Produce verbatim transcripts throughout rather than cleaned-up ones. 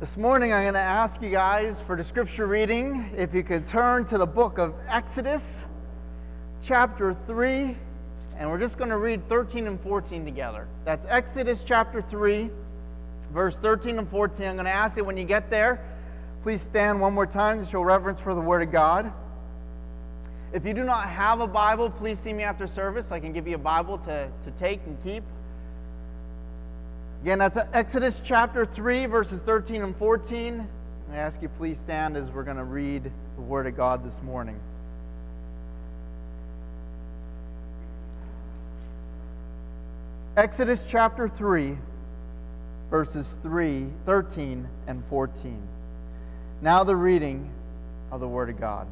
This morning I'm going to ask you guys for the scripture reading, if you could turn to the book of Exodus, chapter three, and we're just going to read thirteen and fourteen together. That's Exodus chapter three, verse thirteen and fourteen. I'm going to ask you when you get there, please stand one more time to show reverence for the Word of God. If you do not have a Bible, please see me after service so I can give you a Bible to, to take and keep. Again, that's Exodus chapter three, verses thirteen and fourteen. I ask you please stand as we're going to read the Word of God this morning. Exodus chapter three, verses three, thirteen and fourteen. Now the reading of the Word of God.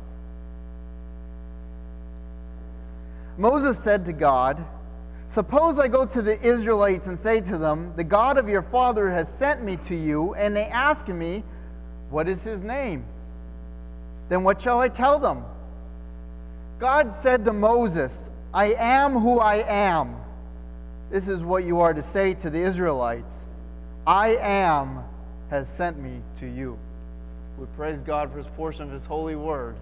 Moses said to God, "Suppose I go to the Israelites and say to them, 'The God of your father has sent me to you,' and they ask me, 'What is his name?' Then what shall I tell them?" God said to Moses, "I am who I am. This is what you are to say to the Israelites. 'I am has sent me to you.'" We praise God for his portion of his holy word.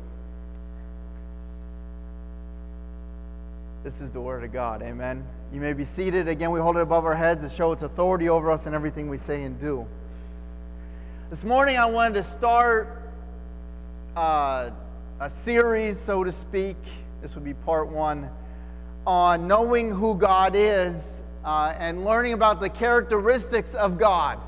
This is the word of God. Amen. You may be seated. Again, we hold it above our heads to show its authority over us in everything we say and do. This morning I wanted to start uh, a series, so to speak. This would be part one, on knowing who God is uh, and learning about the characteristics of God.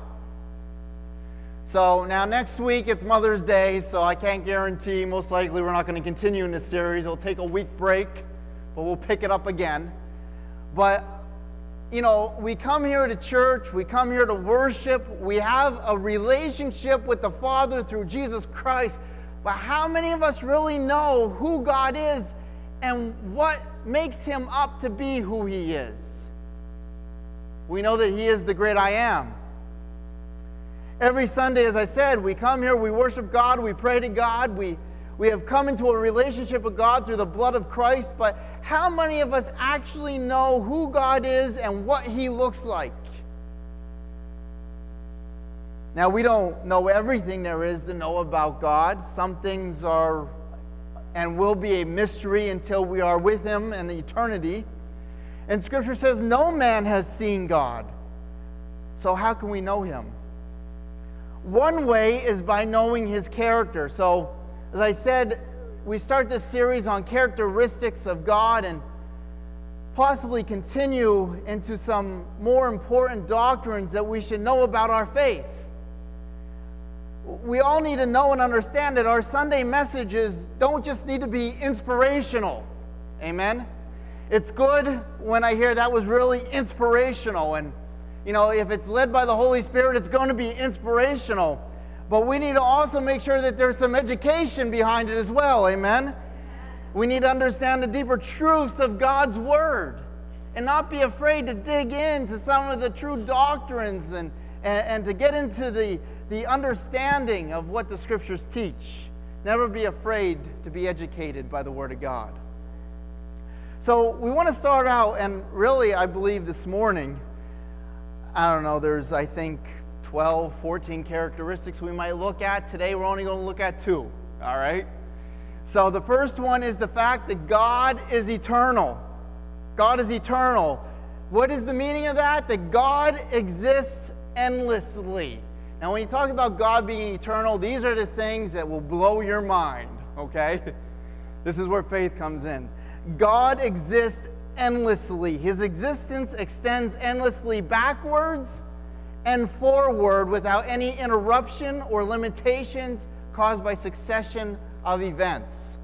So now next week it's Mother's Day, so I can't guarantee, most likely we're not going to continue in this series. It'll take a week break, but we'll pick it up again. But, you know, we come here to church, we come here to worship, we have a relationship with the Father through Jesus Christ, but how many of us really know who God is and what makes him up to be who he is? We know that he is the great I am. Every Sunday, as I said, we come here, we worship God, we pray to God, we We have come into a relationship with God through the blood of Christ, but how many of us actually know who God is and what he looks like? Now, we don't know everything there is to know about God. Some things are and will be a mystery until we are with him in eternity. And Scripture says no man has seen God. So how can we know him? One way is by knowing his character. So, as I said, we start this series on characteristics of God and possibly continue into some more important doctrines that we should know about our faith. We all need to know and understand that our Sunday messages don't just need to be inspirational. Amen? It's good when I hear that was really inspirational. And, you know, if it's led by the Holy Spirit, it's going to be inspirational. But we need to also make sure that there's some education behind it as well, amen? We need to understand the deeper truths of God's Word and not be afraid to dig into some of the true doctrines and, and, and to get into the, the understanding of what the Scriptures teach. Never be afraid to be educated by the Word of God. So we want to start out, and really I believe this morning, I don't know, there's I think twelve, fourteen characteristics we might look at. Today we're only going to look at two, all right? So the first one is the fact that God is eternal. God is eternal. What is the meaning of that? That God exists endlessly. Now when you talk about God being eternal, these are the things that will blow your mind, okay? This is where faith comes in. God exists endlessly. His existence extends endlessly backwards and forward without any interruption or limitations caused by succession of events.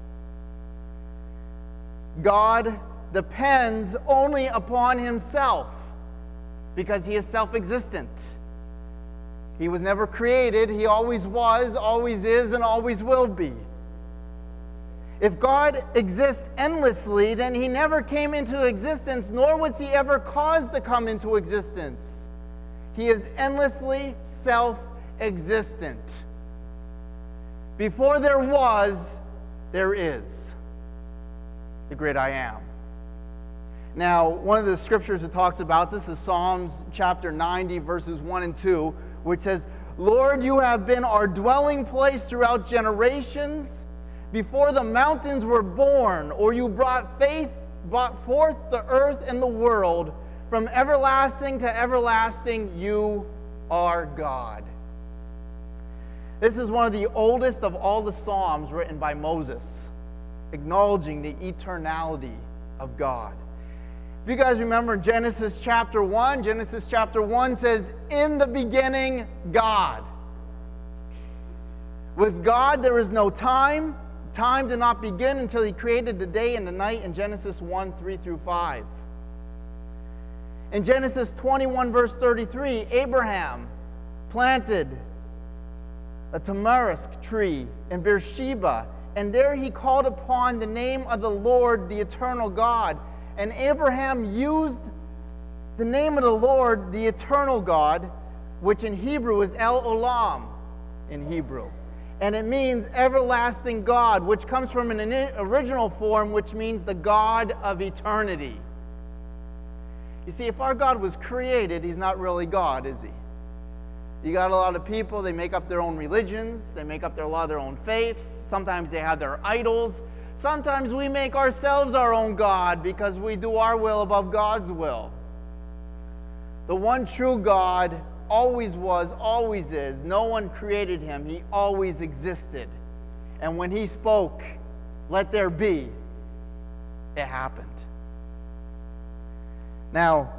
God depends only upon himself because he is self-existent. He was never created. He always was, always is, and always will be. If God exists endlessly, then he never came into existence, nor was he ever caused to come into existence. He is endlessly self-existent. Before there was, there is. The great I am. Now, one of the scriptures that talks about this is Psalms chapter ninety, verses one and two, which says, Lord, you have been our dwelling place throughout generations. Before the mountains were born, or you brought faith, brought forth the earth and the world, from everlasting to everlasting, you are God. This is one of the oldest of all the Psalms written by Moses, acknowledging the eternality of God. If you guys remember Genesis chapter one, Genesis chapter one says, in the beginning, God. With God, there is no time. Time did not begin until he created the day and the night in Genesis one, three through five. In Genesis twenty-one, verse thirty-three, Abraham planted a tamarisk tree in Beersheba, and there he called upon the name of the Lord, the eternal God. And Abraham used the name of the Lord, the eternal God, which in Hebrew is El Olam in Hebrew. And it means everlasting God, which comes from an original form, which means the God of eternity. You see, if our God was created, he's not really God, is he? You got a lot of people, they make up their own religions, they make up their, a lot of their own faiths. Sometimes they have their idols. Sometimes we make ourselves our own God because we do our will above God's will. The one true God always was, always is. No one created him. He always existed. And when he spoke, let there be, it happened. Now,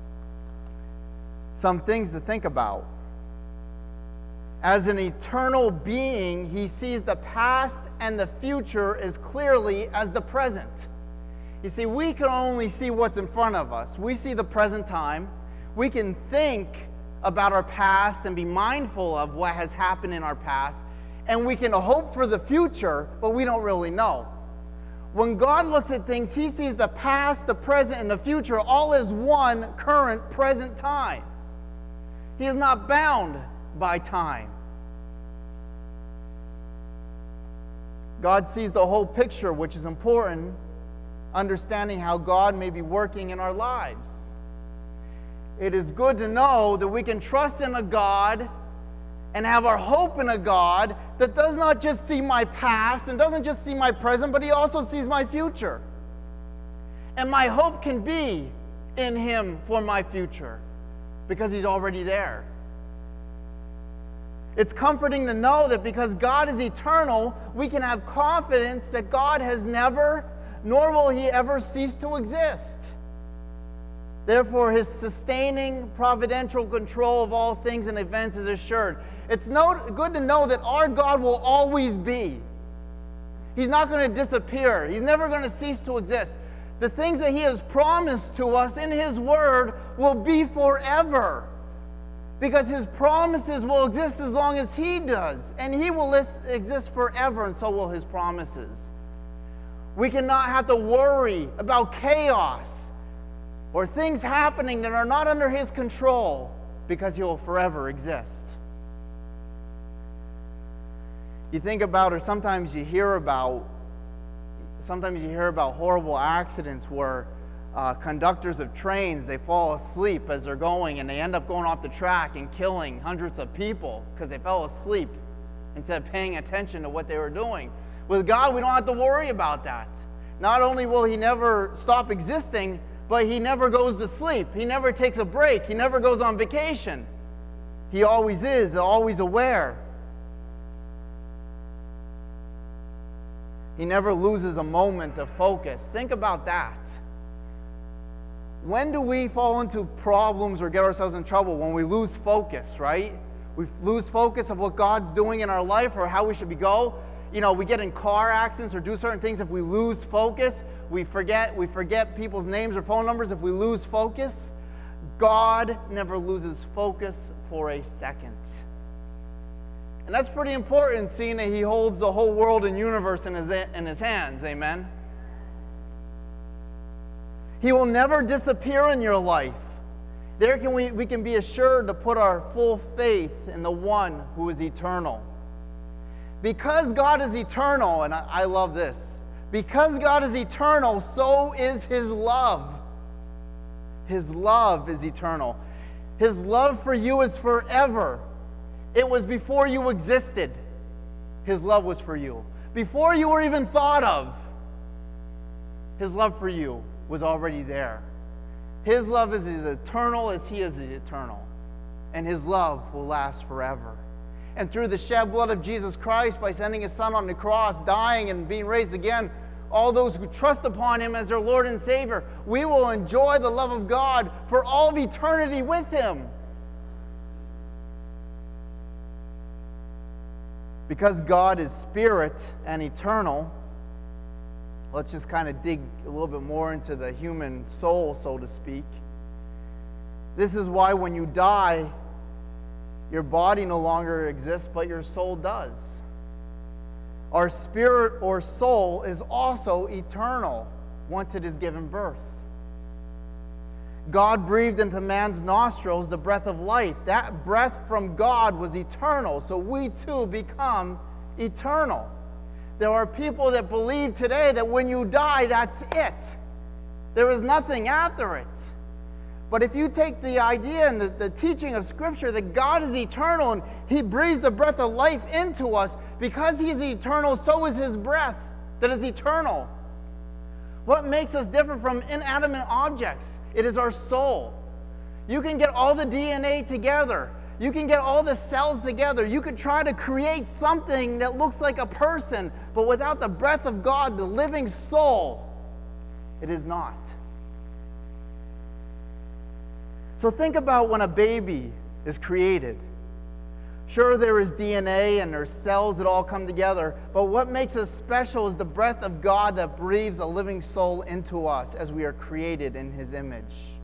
some things to think about. As an eternal being, he sees the past and the future as clearly as the present. You see, we can only see what's in front of us. We see the present time. We can think about our past and be mindful of what has happened in our past. And we can hope for the future, but we don't really know. When God looks at things, he sees the past, the present, and the future all as one current, present time. He is not bound by time. God sees the whole picture, which is important, understanding how God may be working in our lives. It is good to know that we can trust in a God and have our hope in a God that does not just see my past and doesn't just see my present, but he also sees my future. And my hope can be in him for my future because he's already there. It's comforting to know that because God is eternal, we can have confidence that God has never, nor will he ever cease to exist. Therefore, his sustaining providential control of all things and events is assured. It's no, good to know that our God will always be. He's not going to disappear. He's never going to cease to exist. The things that he has promised to us in his word will be forever. Because his promises will exist as long as he does. And he will exist forever, and so will his promises. We cannot have to worry about chaos or things happening that are not under his control because he will forever exist. You think about, or sometimes you hear about, sometimes you hear about horrible accidents where Uh, conductors of trains, they fall asleep as they're going and they end up going off the track and killing hundreds of people because they fell asleep instead of paying attention to what they were doing. With God, we don't have to worry about that. Not only will he never stop existing, but he never goes to sleep. He never takes a break. He never goes on vacation. He always is, always aware. He never loses a moment of focus. Think about that. When do we fall into problems or get ourselves in trouble? When we lose focus, right? We lose focus of what God's doing in our life or how we should be go. You know, we get in car accidents or do certain things. If we lose focus, we forget, we forget people's names or phone numbers. If we lose focus, God never loses focus for a second. And that's pretty important, seeing that he holds the whole world and universe in his, in his hands. Amen? He will never disappear in your life. There can we, we can be assured to put our full faith in the one who is eternal. Because God is eternal, and I, I love this, because God is eternal, so is his love. His love is eternal. His love for you is forever. It was before you existed. His love was for you. Before you were even thought of, His love for you was already there. His love is as eternal as He is eternal. And His love will last forever. And through the shed blood of Jesus Christ, by sending His Son on the cross, dying and being raised again, all those who trust upon Him as their Lord and Savior, we will enjoy the love of God for all of eternity with Him. Because God is spirit and eternal, let's just kind of dig a little bit more into the human soul, so to speak. This is why when you die, your body no longer exists, but your soul does. Our spirit or soul is also eternal once it is given birth. God breathed into man's nostrils the breath of life. That breath from God was eternal, so we too become eternal. There are people that believe today that when you die, that's it. There is nothing after it. But if you take the idea and the, the teaching of Scripture that God is eternal and He breathes the breath of life into us, because He is eternal, so is His breath that is eternal. What makes us different from inanimate objects? It is our soul. You can get all the D N A together. You can get all the cells together. You could try to create something that looks like a person, but without the breath of God, the living soul, it is not. So think about when a baby is created. Sure, there is D N A and there's cells that all come together, but what makes us special is the breath of God that breathes a living soul into us as we are created in His image.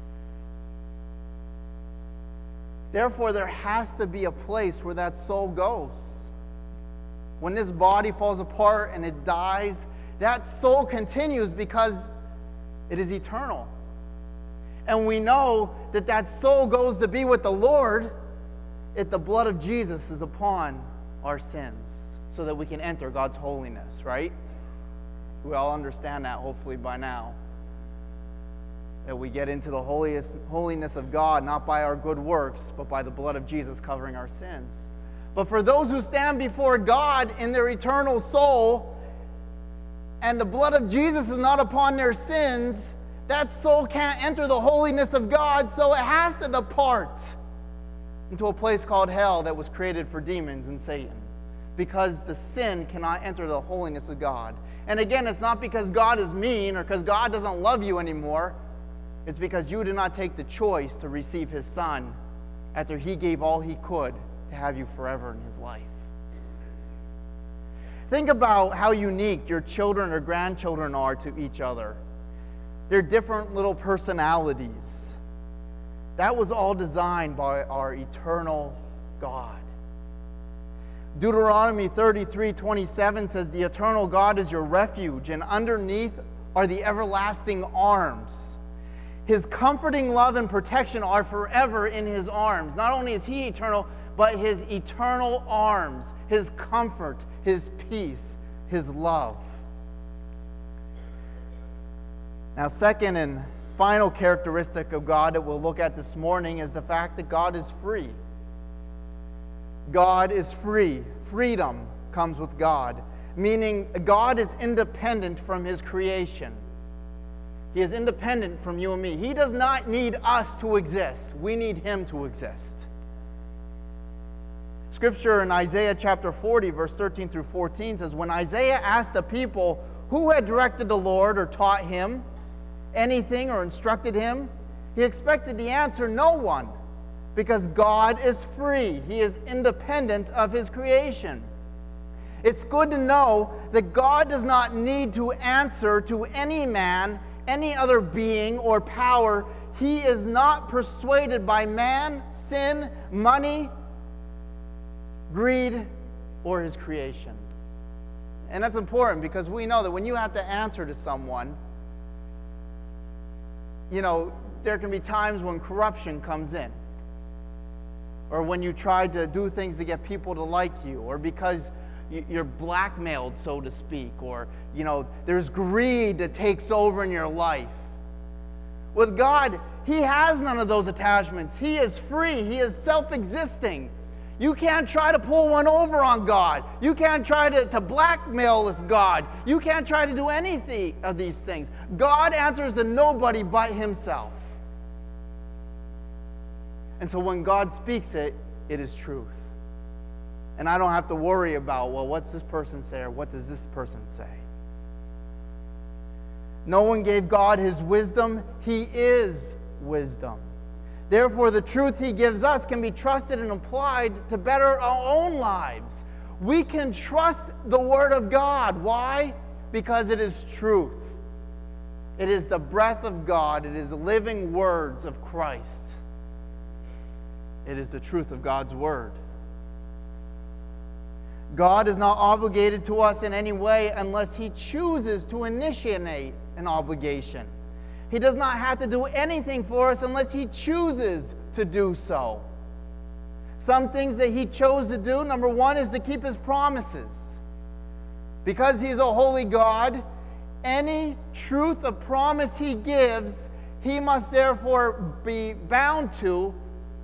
Therefore, there has to be a place where that soul goes. When this body falls apart and it dies, that soul continues because it is eternal. And we know that that soul goes to be with the Lord if the blood of Jesus is upon our sins, so that we can enter God's holiness, right? We all understand that, hopefully, by now. That we get into the holiest, holiness of God, not by our good works, but by the blood of Jesus covering our sins. But for those who stand before God in their eternal soul, and the blood of Jesus is not upon their sins, that soul can't enter the holiness of God, so it has to depart into a place called hell that was created for demons and Satan, because the sin cannot enter the holiness of God. And again, it's not because God is mean or because God doesn't love you anymore. It's because you did not take the choice to receive His Son after He gave all He could to have you forever in His life. Think about how unique your children or grandchildren are to each other. They're different little personalities. That was all designed by our eternal God. Deuteronomy thirty-three twenty-seven says, "The eternal God is your refuge, and underneath are the everlasting arms. His comforting love and protection are forever in His arms." Not only is He eternal, but His eternal arms, His comfort, His peace, His love. Now, second and final characteristic of God that we'll look at this morning is the fact that God is free. God is free. Freedom comes with God, meaning God is independent from His creation. He is independent from you and me. He does not need us to exist. We need Him to exist. Scripture in Isaiah chapter forty, verse thirteen through fourteen says, "When Isaiah asked the people who had directed the Lord or taught Him anything or instructed Him, he expected the answer, no one, because God is free. He is independent of His creation." It's good to know that God does not need to answer to any man, any other being or power. He is not persuaded by man, sin, money, greed, or His creation. And that's important because we know that when you have to answer to someone, you know, there can be times when corruption comes in, or when you try to do things to get people to like you, or because you're blackmailed, so to speak, or, you know, there's greed that takes over in your life. With God, He has none of those attachments. He is free. He is self-existing. You can't try to pull one over on God. You can't try to, to blackmail this God. You can't try to do anything of these things. God answers to nobody but himself. And so when God speaks it, it is truth. And I don't have to worry about, well, what's this person say or what does this person say? No one gave God his wisdom. He is wisdom. Therefore, the truth he gives us can be trusted and applied to better our own lives. We can trust the Word of God. Why? Because it is truth. It is the breath of God. It is the living words of Christ. It is the truth of God's Word. God is not obligated to us in any way unless he chooses to initiate an obligation. He does not have to do anything for us unless he chooses to do so. Some things that he chose to do, number one, is to keep his promises. Because he's a holy God, any truth of promise he gives, he must therefore be bound to,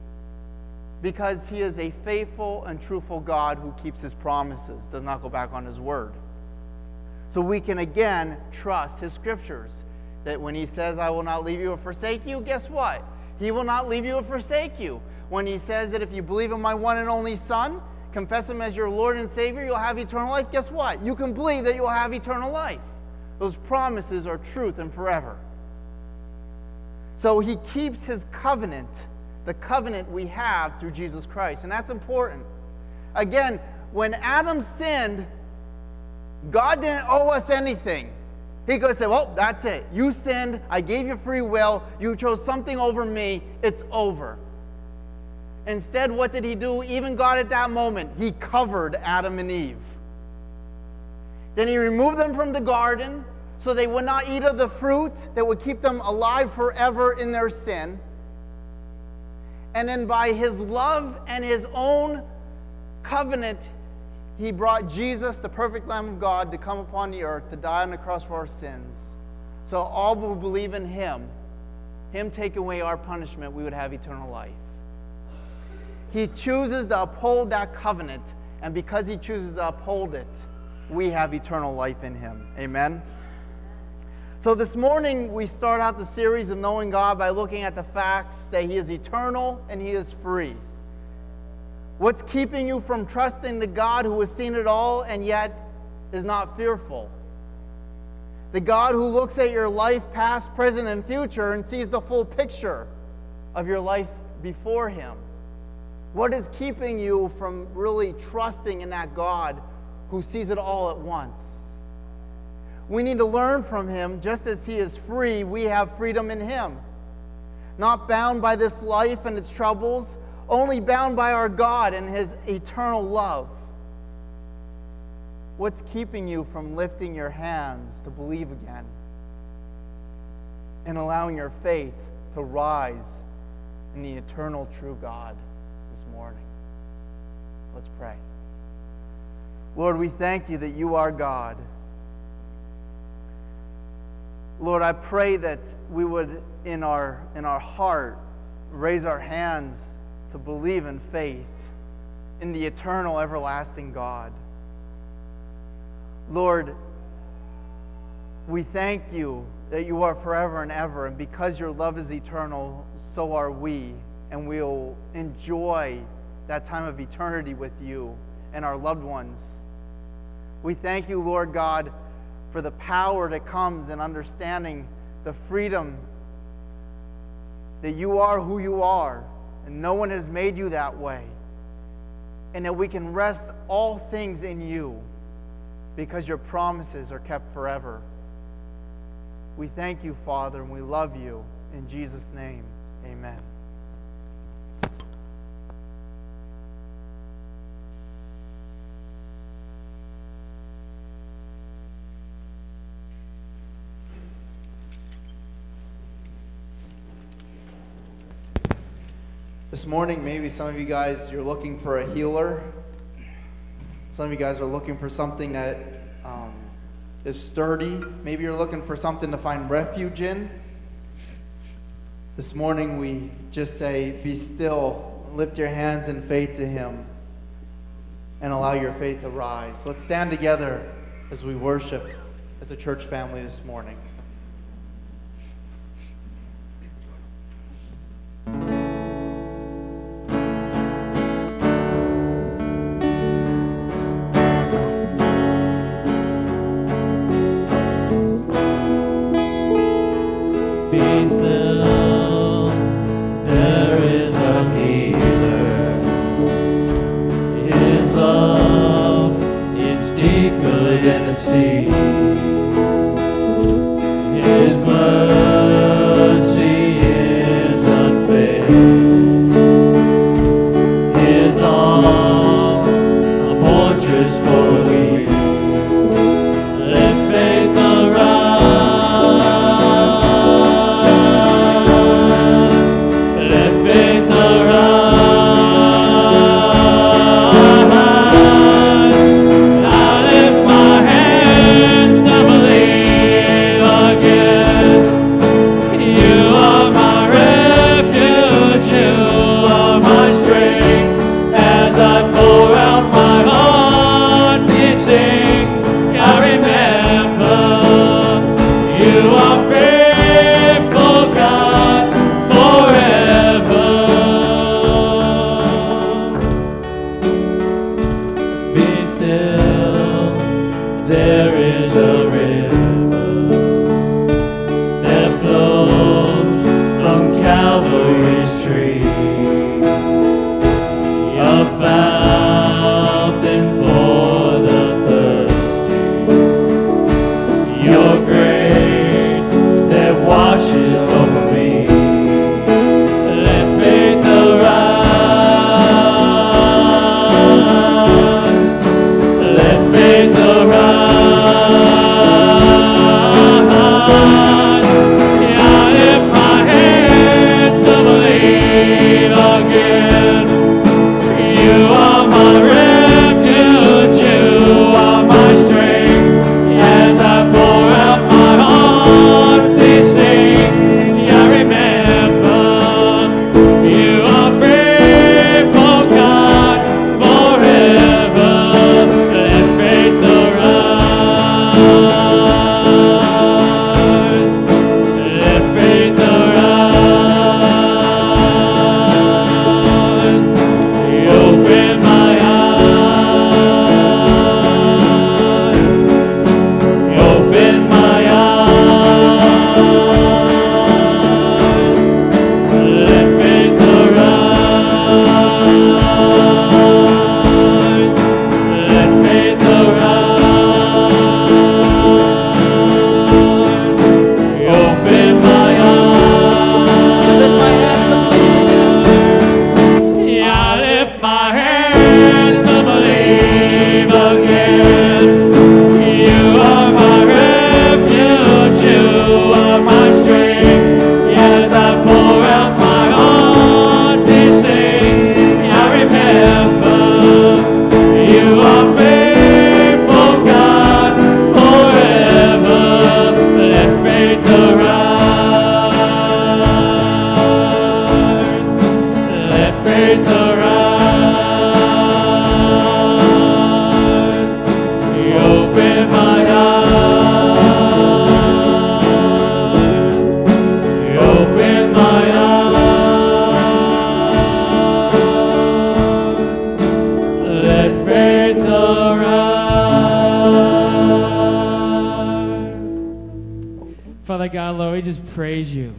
because he is a faithful and truthful God who keeps his promises, does not go back on his word. So we can again trust his scriptures. That when he says, I will not leave you or forsake you, guess what? He will not leave you or forsake you. When he says that if you believe in my one and only Son, confess him as your Lord and Savior, you'll have eternal life, guess what? You can believe that you'll have eternal life. Those promises are truth and forever. So he keeps his covenant, the covenant we have through Jesus Christ. And that's important. Again, when Adam sinned, God didn't owe us anything. He could say, well, that's it. You sinned. I gave you free will. You chose something over me. It's over. Instead, what did he do? Even God at that moment, he covered Adam and Eve. Then he removed them from the garden so they would not eat of the fruit that would keep them alive forever in their sin. And then by his love and his own covenant, he brought Jesus, the perfect Lamb of God, to come upon the earth, to die on the cross for our sins. So all who believe in him, him taking away our punishment, we would have eternal life. He chooses to uphold that covenant, and because he chooses to uphold it, we have eternal life in him. Amen? So this morning, we start out the series of Knowing God by looking at the facts that he is eternal and he is free. What's keeping you from trusting the God who has seen it all and yet is not fearful? The God who looks at your life, past, present, and future, and sees the full picture of your life before him. What is keeping you from really trusting in that God who sees it all at once? We need to learn from him. Just as he is free, we have freedom in him. Not bound by this life and its troubles, only bound by our God and his eternal love. What's keeping you from lifting your hands to believe again and allowing your faith to rise in the eternal true God this morning? Let's pray. Lord, we thank you that you are God. Lord, I pray that we would in our in our heart raise our hands to believe in faith in the eternal, everlasting God. Lord, we thank you that you are forever and ever, and because your love is eternal, so are we, and we'll enjoy that time of eternity with you and our loved ones. We thank you, Lord God, for the power that comes in understanding the freedom that you are who you are, and no one has made you that way. And that we can rest all things in you because your promises are kept forever. We thank you, Father, and we love you. In Jesus' name, amen. This morning, maybe some of you guys, you're looking for a healer. Some of you guys are looking for something that um, is sturdy. Maybe you're looking for something to find refuge in. This morning, we just say, be still, lift your hands in faith to him, and allow your faith to rise. Let's stand together as we worship as a church family this morning. Praise you,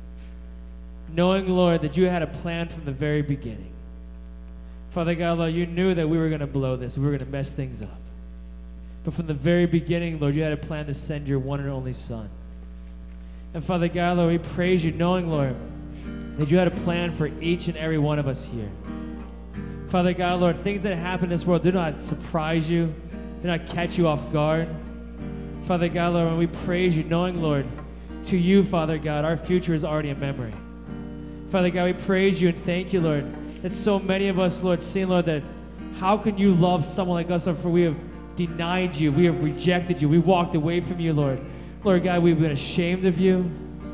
knowing, Lord, that you had a plan from the very beginning. Father God, Lord, you knew that we were going to blow this, we were going to mess things up. But from the very beginning, Lord, you had a plan to send your one and only Son. And Father God, Lord, we praise you, knowing, Lord, that you had a plan for each and every one of us here. Father God, Lord, things that happen in this world do not surprise you, do not catch you off guard. Father God, Lord, when we praise you, knowing, Lord, to you, Father God, our future is already a memory. Father God, we praise you and thank you, Lord, that so many of us, Lord, see, Lord, that how can you love someone like us, Lord, for we have denied you, we have rejected you, we walked away from you, Lord. Lord God, we've been ashamed of you.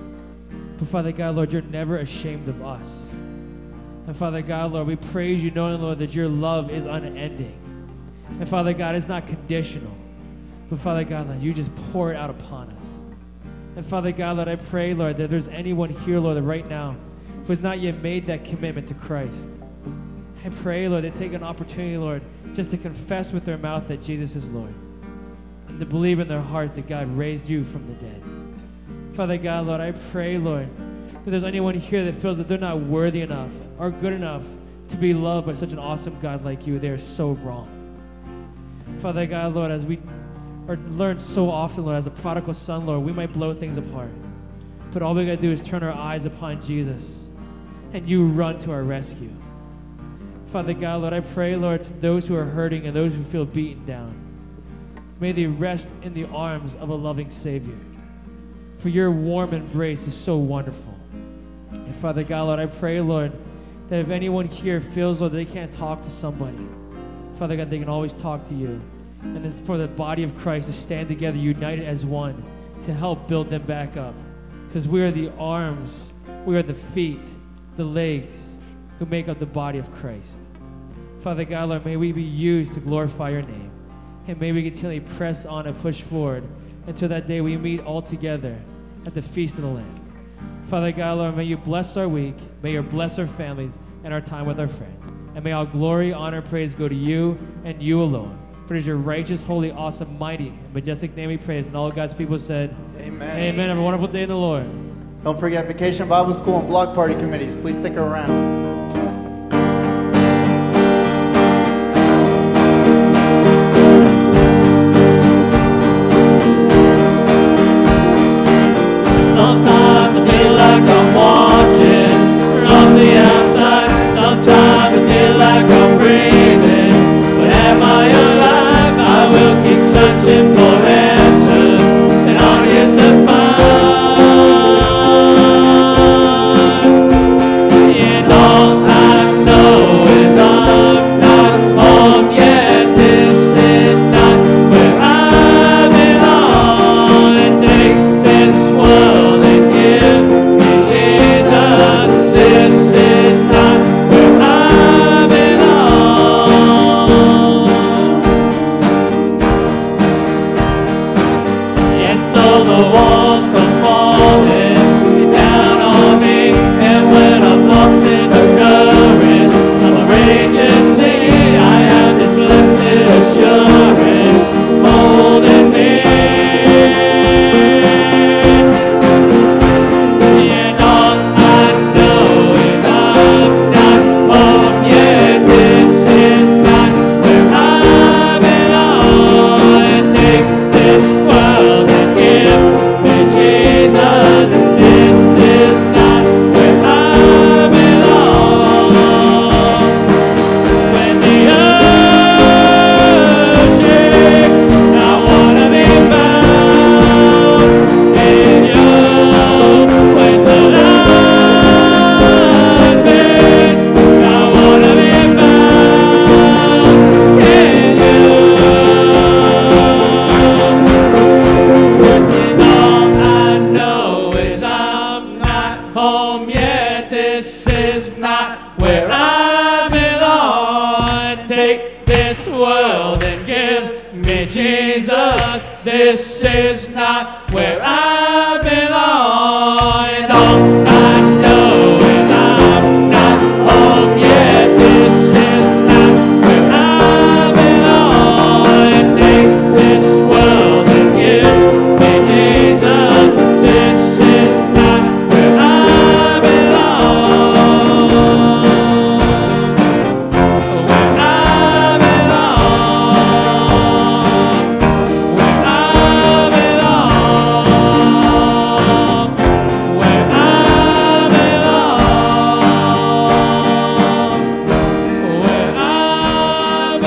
But Father God, Lord, you're never ashamed of us. And Father God, Lord, we praise you, knowing, Lord, that your love is unending. And Father God, it's not conditional. But Father God, Lord, you just pour it out upon us. And Father God, Lord, I pray, Lord, that there's anyone here, Lord, that right now who has not yet made that commitment to Christ. I pray, Lord, they take an opportunity, Lord, just to confess with their mouth that Jesus is Lord. And to believe in their hearts that God raised you from the dead. Father God, Lord, I pray, Lord, if there's anyone here that feels that they're not worthy enough or good enough to be loved by such an awesome God like you, they are so wrong. Father God, Lord, as we are learned so often, Lord, as a prodigal son, Lord, we might blow things apart. But all we got to do is turn our eyes upon Jesus, and you run to our rescue. Father God, Lord, I pray, Lord, to those who are hurting and those who feel beaten down, may they rest in the arms of a loving Savior. For your warm embrace is so wonderful. And Father God, Lord, I pray, Lord, that if anyone here feels, Lord, they can't talk to somebody, Father God, they can always talk to you. And it's for the body of Christ to stand together, united as one, to help build them back up. Because we are the arms, we are the feet, the legs, who make up the body of Christ. Father God, Lord, may we be used to glorify your name. And may we continually press on and push forward until that day we meet all together at the feast of the Lamb. Father God, Lord, may you bless our week. May you bless our families and our time with our friends. And may all glory, honor, praise go to you and you alone. For it is your righteous, holy, awesome, mighty, and majestic name we praise. And all God's people said, Amen. Amen. Have a wonderful day in the Lord. Don't forget Vacation Bible School and block party committees. Please stick around. Sometimes I feel like I'm watching from the outside. Sometimes I feel like I'm breathing. But am I alive? I will keep searching for answers that aren't yet to find. And all I know is I'm not home yet. This is not where I belong. And take this world and give me Jesus. This is not where I belong. And so the walls come falling down on me, and when I'm lost in the current of a raging sea, I have this blessed assurance holding me. And all I know is I'm not home yet. This is not where I belong. And take this world and give me Jesus. This is not where I belong. When the earth shakes, I wanna be found in you. When the light fades, I wanna be found in you. And all I know is I'm not home yet. This is not where I belong. Take this world and give me Jesus. This is not where I belong. And all I know is I'm not home yet. This is not where I belong. And take this world and give me Jesus. This is not where I belong. Where I belong. Where I belong. Where I belong. Where I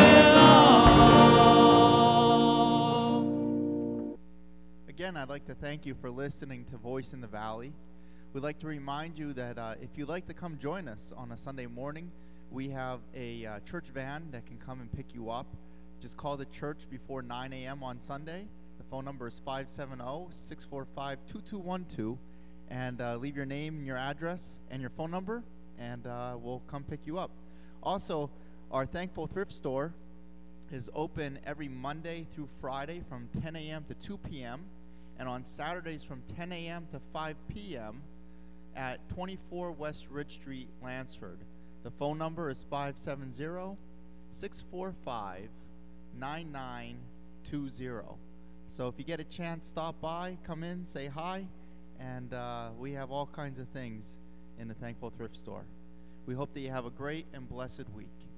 belong. Again, I'd like to thank you for listening to Voice in the Valley. We'd like to remind you that uh, if you'd like to come join us on a Sunday morning, we have a uh, church van that can come and pick you up. Just call the church before nine a.m. on Sunday. The phone number is five seven zero, six four five, two two one two. And uh, leave your name and your address and your phone number, and uh, we'll come pick you up. Also, our Thankful Thrift Store is open every Monday through Friday from ten a.m. to two p.m. and on Saturdays from ten a.m. to five p.m. at twenty-four West Ridge Street, Lansford. The phone number is five seven zero, six four five, nine nine two zero. So if you get a chance, stop by, come in, say hi, and uh, we have all kinds of things in the Thankful Thrift Store. We hope that you have a great and blessed week.